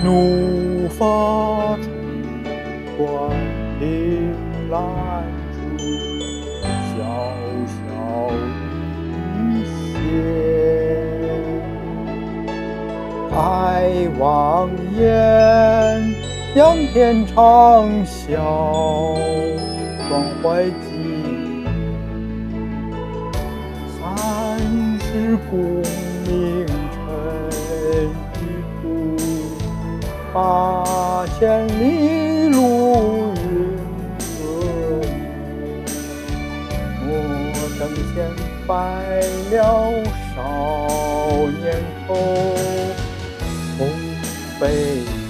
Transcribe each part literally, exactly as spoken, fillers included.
怒发冲冠凭栏处，潇潇雨歇。抬望眼，仰天长啸，壮怀激。三十功名尘与土，八千里路云和雨。莫等闲白了少年头，空悲戚。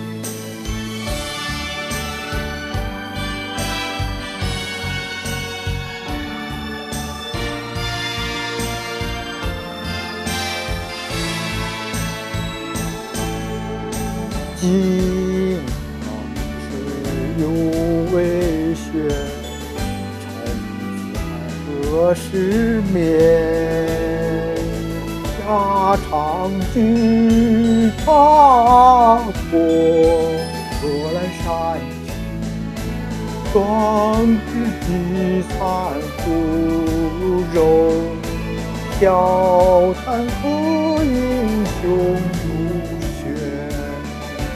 经常是有为雪，沉才何时眠？家常剧茶过，贺兰山青，壮志饥残骨肉，笑谈何英雄如雪。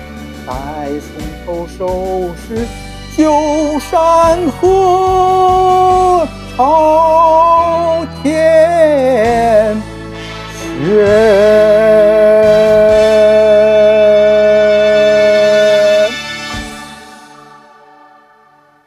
待从头收拾旧山河。